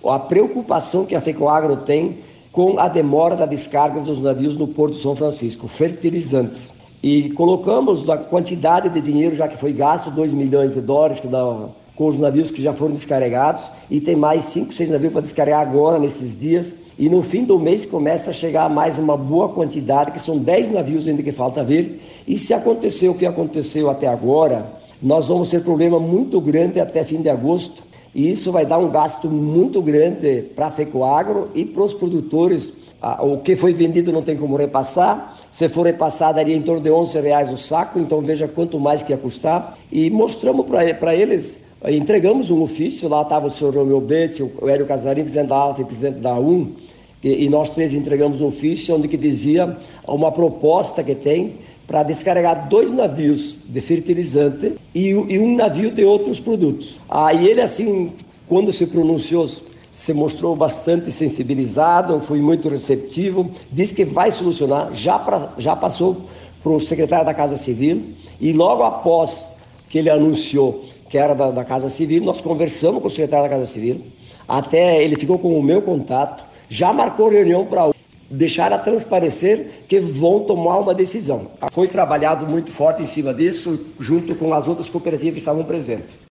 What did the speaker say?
a preocupação que a FECOAGRO tem com a demora da descarga dos navios no Porto de São Francisco, fertilizantes. E colocamos a quantidade de dinheiro já que foi gasto, $2 milhões com os navios que já foram descarregados, e tem mais 5, 6 navios para descarregar agora, nesses dias, e no fim do mês começa a chegar mais uma boa quantidade, que são 10 navios ainda que falta vir, e se acontecer o que aconteceu até agora, nós vamos ter problema muito grande até fim de agosto, e isso vai dar um gasto muito grande para a FECOAGRO e para os produtores. O que foi vendido não tem como repassar, se for repassar daria em torno de R$11 o saco, então veja quanto mais que ia custar, e mostramos para eles. Entregamos um ofício, lá estava o senhor Romeu Betti, o Hélio Casarim, presidente da ALFA e presidente da UM, e nós três entregamos um ofício onde que dizia uma proposta que tem para descarregar 2 navios de fertilizante e um navio de outros produtos. Aí ele, assim, quando se pronunciou, se mostrou bastante sensibilizado, foi muito receptivo, disse que vai solucionar, já passou para o secretário da Casa Civil, e logo após que ele anunciou que era da Casa Civil, nós conversamos com o secretário da Casa Civil, até ele ficou com o meu contato, já marcou reunião para deixar a transparecer que vão tomar uma decisão. Foi trabalhado muito forte em cima disso, junto com as outras cooperativas que estavam presentes.